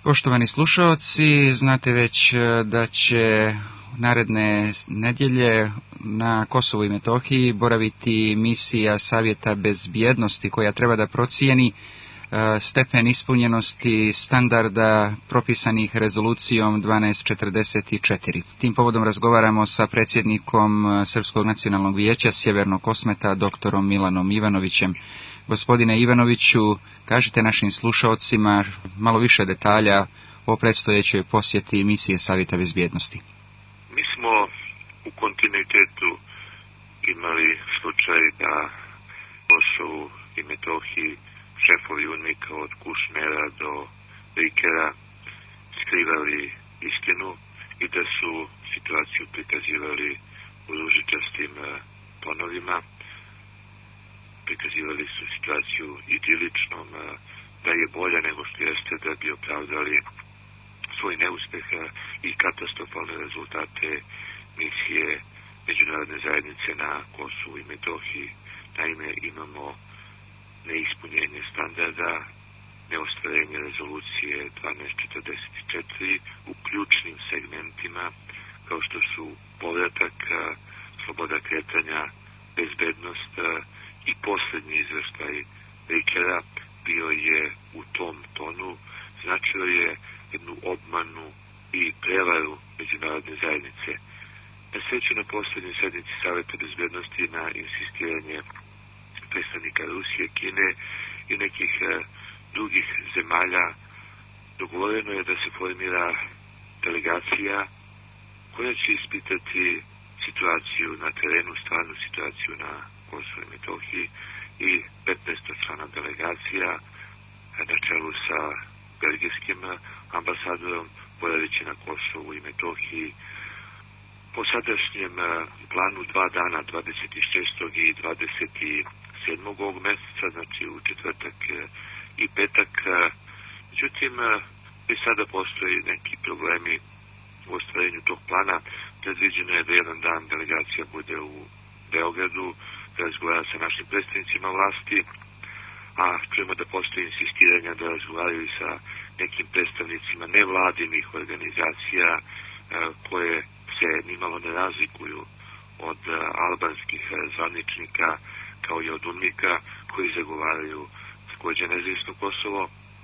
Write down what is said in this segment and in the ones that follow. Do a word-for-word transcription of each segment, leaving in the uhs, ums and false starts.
Poštovani slušaoci, znate već da će naredne nedjelje na Kosovu i Metohiji boraviti misija Savjeta bezbjednosti koja treba da procijeni stepen ispunjenosti standarda propisanih rezolucijom dvanaest četrdeset četiri. Tim povodom razgovaramo sa predsjednikom Srpskog nacionalnog vijeća Sjevernog Kosmeta, doktorom Milanom Ivanovićem. Gospodine Ivanoviću, kažite našim slušaocima malo više detalja o predstojećoj posjeti misije Savjeta bezbjednosti. Mi smo u kontinuitetu imali slučaj da Kosovu i Metohiji šefovi unika od Kušnera do Rikera skrivali istinu i da su situaciju prikazivali u ružičastim tonovima. Prikazivali su situaciju idiličnom, da je bolja nego što jeste, da bi opravdali svoj neuspeh i katastrofalne rezultate misije međunarodne zajednice na Kosovu i Metohiji. Naime, imamo neispunjenje standarda, neostvarenje rezolucije dvanaest četrdeset četiri u ključnim segmentima, kao što su povratak, sloboda kretanja, bezbednost i posljednji izveštaj Rikera bio je u tom tonu, značio je jednu obmanu i prevaru međunarodne zajednice. Na sreću na posljednjoj sednici Savjeta bezbednosti na insistiranje predstavnika Rusije, Kine i nekih e, drugih zemalja dogovoreno je da se formira delegacija koja će ispitati situaciju na terenu, stvarnu situaciju na Kosovu i Metohiji i petnaestočlana delegacija na čelu sa belgijskim ambasadorom boravići na Kosovu i Metohiji. Po sadašnjem planu dva dana, dvadeset šestog i dvadeset sedmog ovog mjeseca, znači u četvrtak i petak. Međutim, i sada postoji neki problemi u ostvarenju tog plana. Predviđeno je da jedan dan delegacija bude u Beogradu, da razgovara sa našim predstavnicima vlasti, a čujemo da postoji insistiranja da razgovaraju i sa nekim predstavnicima nevladinih organizacija koje se nimalo ne razlikuju od albanskih zvaničnika kao i od umnika koji zagovaraju također nezavisno Kosovo,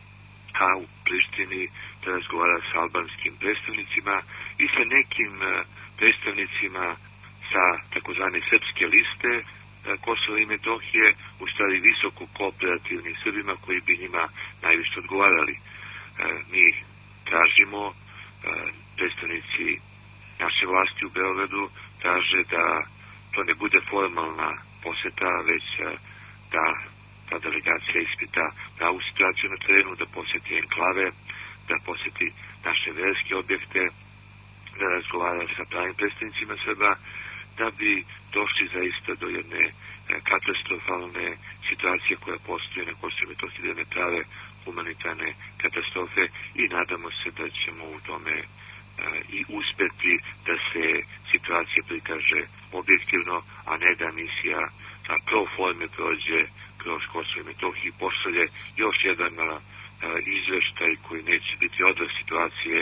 a u Prištini da razgovara sa albanskim predstavnicima i sa nekim predstavnicima sa takozvane srpske liste Kosova i Metohije, u stvari visoko kooperativnim Srbima koji bi njima najviše odgovarali. Mi tražimo, predstavnici naše vlasti u Beogradu traže da to ne bude formalna posjeta, već da ta delegacija ispita pravu situaciju na terenu, da posjeti enklave, da posjeti naše verske objekte, da razgovara sa pravim predstavnicima Srba, da bi došli zaista do jedne katastrofalne situacije koja postoji na Kosovu i Metohiji, jedne prave humanitarne katastrofe, i nadamo se da ćemo u tome i uspjeti da se situacija prikaže objektivno, a ne da misija pro forme prođe kroz Kosovo i Metohiju, pošalje još jedan izveštaj koji neće biti odraz situacije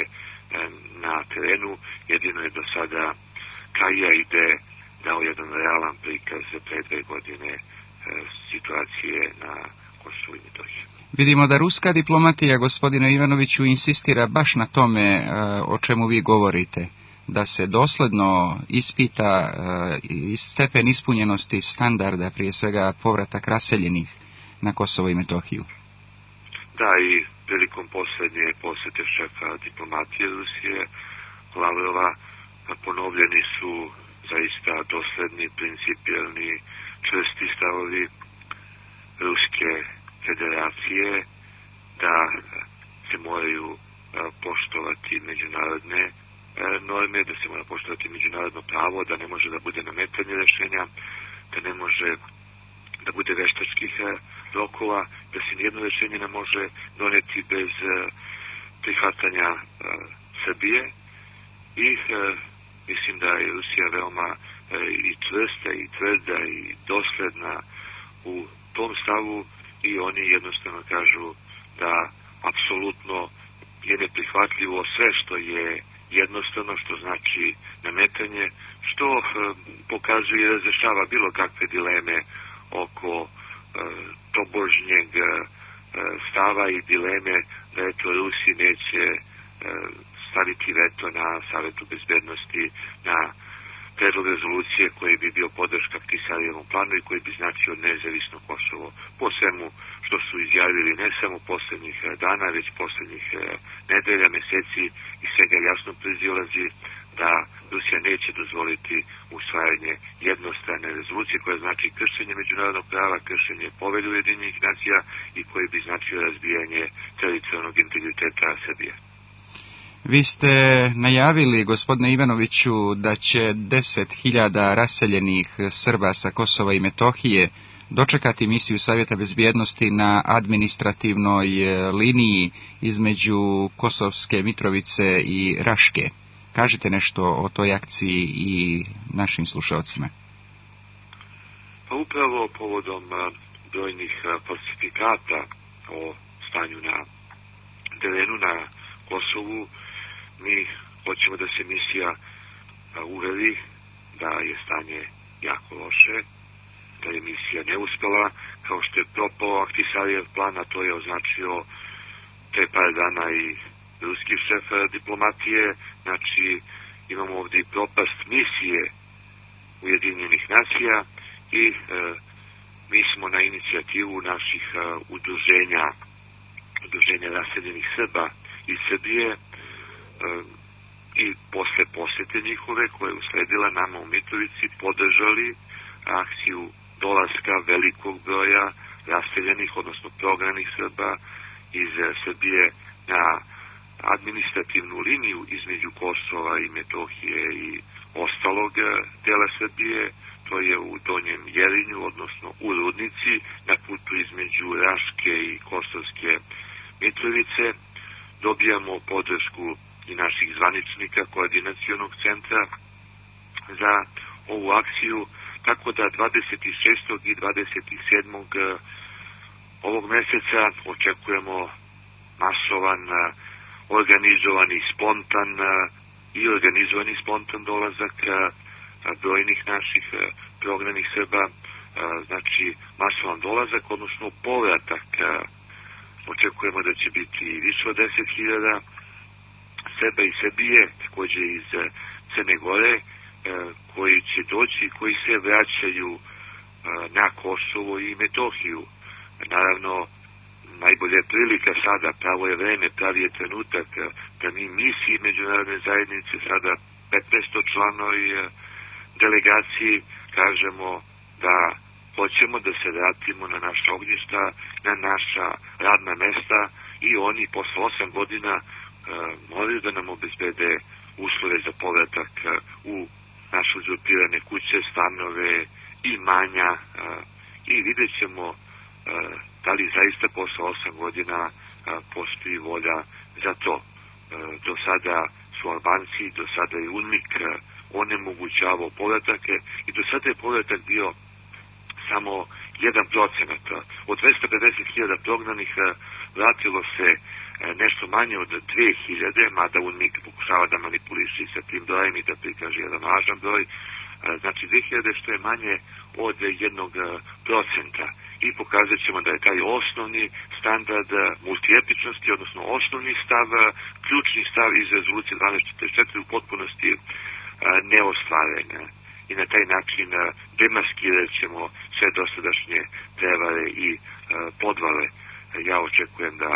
na terenu. Jedino je do sada Kaja ide dao jedan realan prikaz za pre dve godine situacije na Kosovu i Metohiji. Vidimo da ruska diplomatija, gospodine Ivanoviću, insistira baš na tome o čemu vi govorite, da se dosledno ispita stepen ispunjenosti standarda, prije svega povratak raseljenih na Kosovo i Metohiju. Da, i prilikom posljednje posjete šefa diplomatije Rusije, Lavrova, ponovljeni su zaista dosledni, principijelni, čvrsti stavovi Ruske federacije da se moraju poštovati međunarodne norme, da se mora poštovati međunarodno pravo, da ne može da bude nametanje rješenja, da ne može da bude veštačkih rokova, da se nijedno rješenje ne može doneti bez prihvatanja Srbije. I mislim da je Rusija veoma i čvrsta i tvrda i dosledna u tom stavu, i oni jednostavno kažu da apsolutno je neprihvatljivo sve što je jednostavno, što znači nametanje, što e, pokazuje i razrešava bilo kakve dileme oko e, tobožnjeg e, stava i dileme da eto Rusi neće e, staviti veto na Savetu bezbednosti na predlog rezolucije koji bi bio podrška Ahtisarijevom planu i koji bi značio nezavisno Kosovo. Po svemu što su izjavili ne samo poslednjih dana, već poslednjih nedelja, meseci, i svega jasno proizilazi da Rusija neće dozvoliti usvajanje jednostrane rezolucije koja znači kršenje međunarodnog prava, kršenje Povelje Ujedinjenih nacija i koji bi značio razbijanje teritorijalnog integriteta Srbije. Vi ste najavili, gospodine Ivanoviću, da će deset hiljada raseljenih Srba sa Kosova i Metohije dočekati misiju Savjeta bezbjednosti na administrativnoj liniji između Kosovske Mitrovice i Raške. Kažite nešto o toj akciji i našim slušalcima. Pa upravo povodom brojnih falsifikata o stanju na terenu na Kosovu, mi hoćemo da se misija uveri da je stanje jako loše, da je misija neuspela, kao što je propao Ahtisarijev plan, a to je označio pre par dana i ruski šef diplomatije. Znači, imamo ovdje i propast misije Ujedinjenih nacija i e, mi smo na inicijativu naših e, udruženja, udruženja raseljenih Srba iz Srbije e, i posle posete njihove koje je usledila nama u Mitrovici podržali akciju dolaska velikog broja raseljenih, odnosno prognanih Srba iz Srbije na administrativnu liniju između Kosova i Metohije i ostalog dela Srbije. To je u Donjem Jerinju, odnosno u Rudnici, na putu između Raške i Kosovske Mitrovice. Dobijamo podršku i naših zvaničnika koordinacionog centra za ovu akciju, tako da dvadeset šestog i dvadeset sedmog ovog meseca očekujemo masovan, organizovani spontan i organizovani spontan dolazak brojnih naših prognanih Srba, znači masovan dolazak, odnosno povratak. Očekujemo da će biti više od deset hiljada Srba i Srbije, takođe iz Crne Gore, koji će doći i koji se vraćaju na Kosovo i Metohiju. Naravno, najbolja je prilika sada, pravo je vreme, pravi je trenutak da mi misiji međunarodne zajednice, sada petnaestočlanoj delegaciji, kažemo da hoćemo da se vratimo na naša ognjišta, na naša radna mesta i oni posle osam godina moraju da nam obezbede uslove za povratak u naše uzurpirane kuće, stanove, imanja i vidjet ćemo da li zaista posle osam godina postoji volja za to. Do sada su Albanci, do sada je UNMIK onemogućavao povratake i do sada je povratak bio samo jedan procenat. Od dvesta pedeset hiljada prognanih vratilo se nešto manje od dve hiljade, mada UNMIK pokušava da manipuliši sa tim brojem i da prikaže jedan lažan broj. Znači dve hiljade, što je manje od jednog procenta. I pokazat ćemo da je taj osnovni standard multietničnosti, odnosno osnovni stav, ključni stav iz rezolucije dvanaest četrdeset četiri u potpunosti neostvaren. I na taj način demaskirat ćemo sve dosadašnje prevare i podvale. Ja očekujem da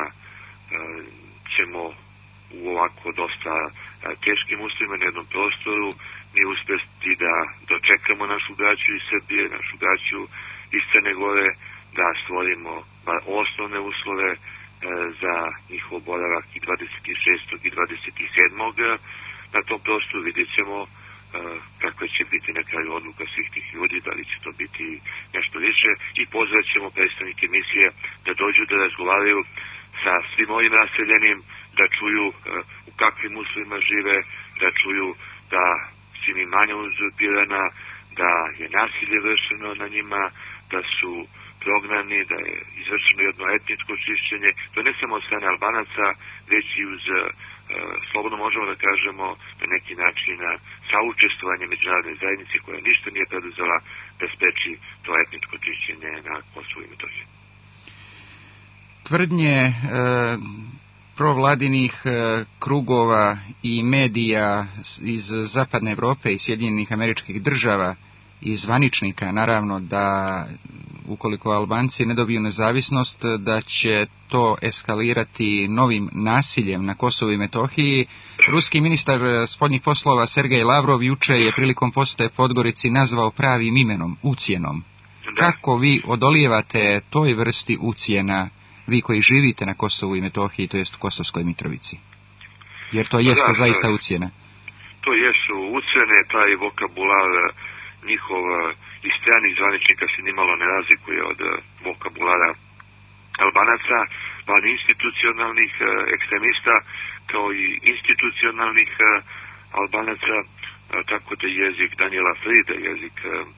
ćemo u ovako dosta teškim uslovima na jednom prostoru mi uspesti da dočekamo našu braću iz Srbije, našu braću iz Crne Gore, da stvorimo osnovne uslove za njihov boravak i dvadeset šestog i dvadeset sedmog na tom prostoru. Vidjet ćemo kakva će biti na kraju odluka svih tih ljudi, da li će to biti nešto više, i pozvat ćemo predstavnike misije da dođu da razgovaraju sa svim ovim raseljenim, da čuju u kakvim uslovima žive, da čuju da su im imanja uzurpirana, da je nasilje vršeno na njima, da su prognani, da je izvršeno jedno etničko čišćenje, to ne samo od strane Albanaca, već i uz, uh, slobodno možemo da kažemo, na neki način saučestvovanje međunarodne zajednice koja ništa nije preduzela da spreči to etničko čišćenje na Kosovu i Metohiji. Tvrdnje e, provladinih e, krugova i medija iz Zapadne Evrope i Sjedinjenih Američkih Država i zvaničnika, naravno, da ukoliko Albanci ne dobiju nezavisnost, da će to eskalirati novim nasiljem na Kosovu i Metohiji. Ruski ministar spoljnih poslova Sergej Lavrov juče je prilikom posjete Podgorici nazvao pravim imenom, ucjenom. Kako vi odolijevate toj vrsti ucjena, vi koji živite na Kosovu i Metohiji, to jest u Kosovskoj Mitrovici? Jer to jeste da, zaista ucjena. To jesu ucjene, taj vokabular njihov i stranih zvaničnika se nimalo ne razlikuje od vokabulara Albanaca, pa institucionalnih ekstremista, kao i institucionalnih Albanaca, tako da jezik Daniela Frida, jezik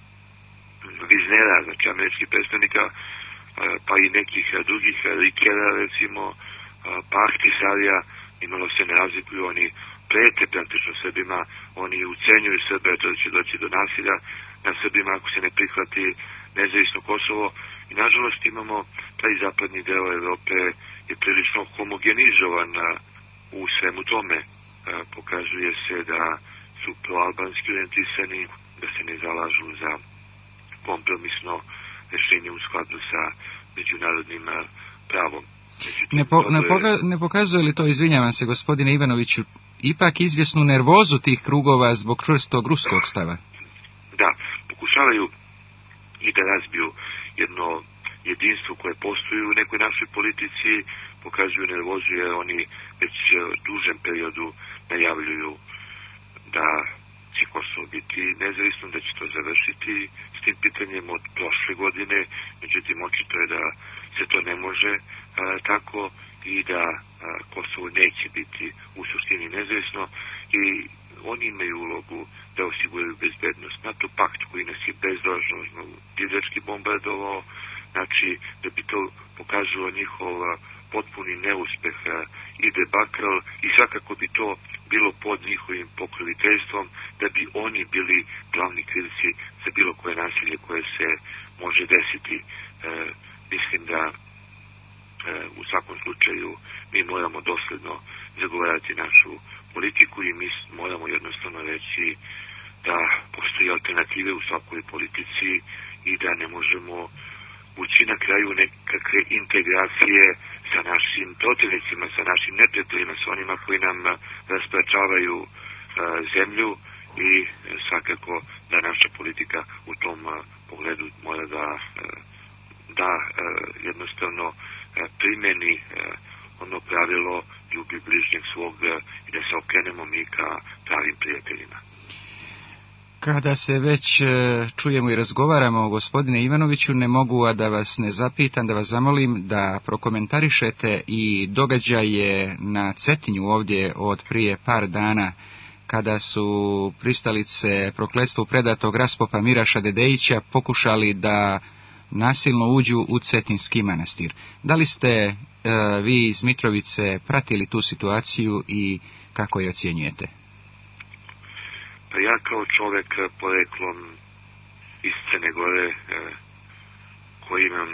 Viznera, znači američkih predstavnika, pa i nekih drugih Rikera, recimo, pa Ahtisarija, imalo se ne razlikuju, oni prete praktično Srbima, oni ucenjuju Srbe, to će doći do nasilja na Srbima ako se ne prihvati nezavisno Kosovo. I nažalost imamo taj zapadni deo Evrope je prilično homogenizovan u svemu tome. Pokazuje se da su proalbanski orijentisani, da se ne zalažu za kompromisno rješenje u skladu sa međunarodnim pravom. Ne, po, ne, poka, ne pokazuje li to, izvinjavam se gospodine Ivanoviću, ipak izvjesnu nervozu tih krugova zbog čvrstog ruskog stava? Da, pokušavaju i da razbiju jedno jedinstvo koje postoji u nekoj našoj politici, pokazuju nervozu jer oni već dužem periodu najavljuju da će Kosovo biti nezavisno, da će to završiti s tim pitanjem od prošle godine, međutim očito je da se to ne može a, tako i da a, Kosovo neće biti u suštini nezavisno i oni imaju ulogu da osiguraju bezbednost. NATO pakt koji nas je bezdržno divljački bombardovao, znači da bi to pokazalo njihov potpuni neuspeh i debakl i svakako bi to bilo pod njihovim pokroviteljstvom da bi oni bili glavni krivci za bilo koje nasilje koje se može desiti. E, mislim da e, u svakom slučaju mi moramo dosledno zagovarati našu politiku i mi moramo jednostavno reći da postoji alternative u svakoj politici i da ne možemo ući na kraju nekakve integracije sa našim protivnicima, sa našim neprijateljima, sa onima koji nam raspračavaju uh, zemlju i uh, svakako da naša politika u tom uh, pogledu mora da, uh, da uh, jednostavno uh, primeni uh, ono pravilo ljubi bližnjeg svog uh, i da se okrenemo mi ka pravim prijateljima. Kada se već čujemo i razgovaramo, gospodine Ivanoviću, ne mogu a da vas ne zapitam, da vas zamolim da prokomentarišete i događaje na Cetinju ovdje od prije par dana, kada su pristalice prokletstvu predatog raspopa Miraša Dedejića pokušali da nasilno uđu u Cetinski manastir. Da li ste e, vi iz Mitrovice pratili tu situaciju i kako je ocjenjujete? Pa ja kao čovjek poreklom iz Crne Gore, koji imam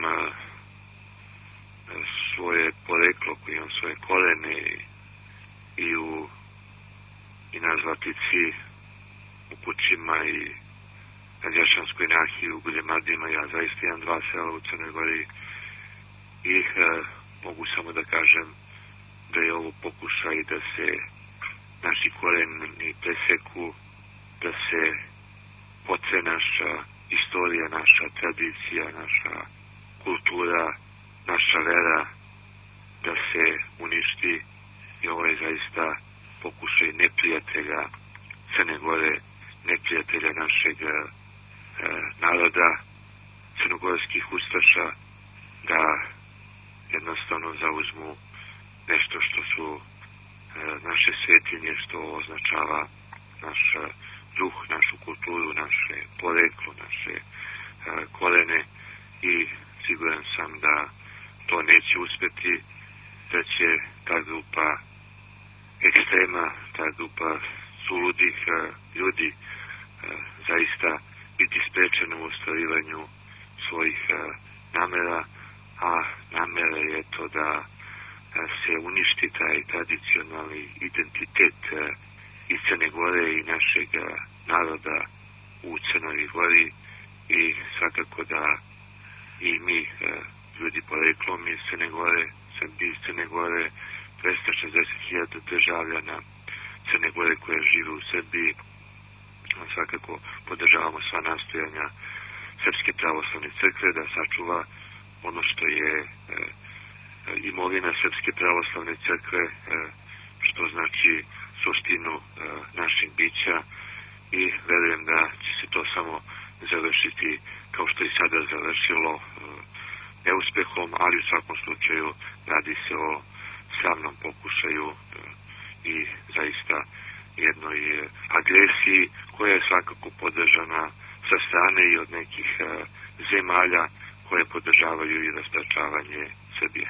svoje poreklo, koji imam svoje koljene i u i na Zlatici, u Kućima i na Lješanskoj nahiji, u Guljemadima, ja zaista imam dva sela u Crnoj Gori i e, mogu samo da kažem da je ovo pokušaj da se naši koljeni preseku, da se potre naša istorija, naša tradicija, naša kultura, naša vera, da se uništi i ovo je zaista pokušaj neprijatelja Crne Gore, neprijatelja našeg e, naroda, crnogorskih ustaša, da jednostavno zauzmu nešto što su e, naše svetinje, što označava naš duh, našu kulturu, naše poreklo, naše uh, koljene i siguran sam da to neće uspjeti, da će ta grupa ekstrema, ta grupa suludih ljudi zaista biti sprečena u ostvarivanju svojih namera, a namera je to da se uništi taj tradicionalni identitet i Crne Gore i našeg naroda u Crnoj Gori i svakako da i mi, ljudi poreklom iz Crne Gore, Srbi iz Crne Gore, dvesta šezdeset hiljada državljana Crne Gore koje žive u Srbiji, svakako podržavamo sva nastojanja Srpske pravoslavne crkve da sačuva ono što je e, imovina Srpske pravoslavne crkve, e, što znači suštinu e, našeg bića, i verujem da će se to samo završiti kao što i sada završilo, e, neuspehom, ali u svakom slučaju radi se o slavnom pokušaju e, i zaista jednoj agresiji koja je svakako podržana sa strane i od nekih e, zemalja koje podržavaju i raspračavanje Srbije.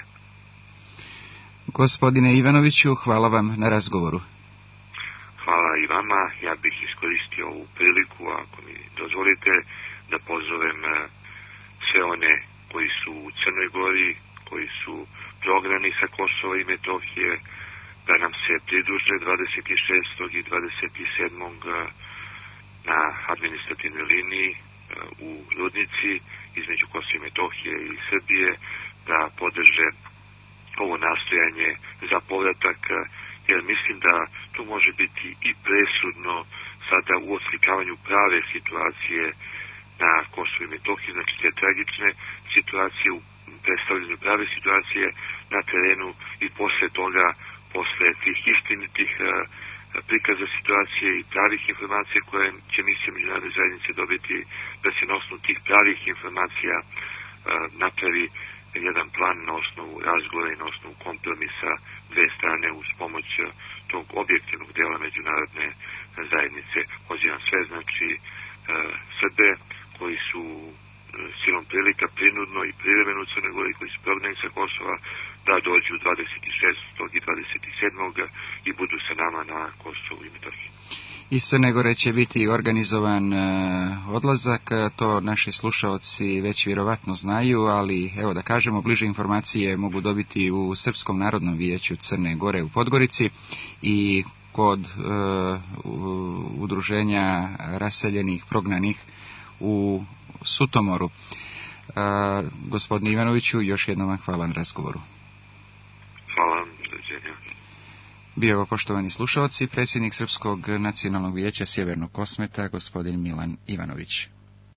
Gospodine Ivanoviću, hvala vam na razgovoru. Hvala i vama. Ja bih iskoristio ovu priliku, ako mi dozvolite, da pozovem e, sve one koji su u Crnoj Gori, koji su prognani sa Kosova i Metohije, da nam se pridruže dvadeset šestog i dvadeset sedmog na administrativnoj liniji u Rudnici između Kosova i Metohije i Srbije, da podrže ovo nastojanje za povratak, jer mislim da to može biti i presudno sada u oslikavanju prave situacije na Kosovu i Metohiji, znači te tragične situacije u predstavljanju prave situacije na terenu, i posle toga, posle tih istinitih prikaza situacije i pravih informacija koje će misija međunarodne zajednice dobiti, da se na osnovu tih pravih informacija napravi jedan plan na osnovu razgovora i na osnovu kompromisa dve strane uz pomoć tog objektivnog dela međunarodne zajednice. Pozivam sve, znači Srbe koji su silom prilika prinudno i privremeno u Crnoj Gori, koji su prognani sa Kosova, da dođu dvadeset šestog i dvadeset sedmog i budu sa nama na Kosovu i Metohiji. Iz Crne Gore će biti organizovan odlazak, to naši slušaoci već vjerovatno znaju, ali evo da kažemo, bliže informacije mogu dobiti u Srpskom narodnom vijeću Crne Gore u Podgorici i kod uh, udruženja raseljenih, prognanih u Sutomoru. Uh, gospodine Ivanoviću, još jednom vam hvala na razgovoru. Hvala vam, doviđenja. Bio ovo, poštovani slušalci, predsjednik Srpskog nacionalnog vijeća Sjevernog Kosmeta, gospodin Milan Ivanović.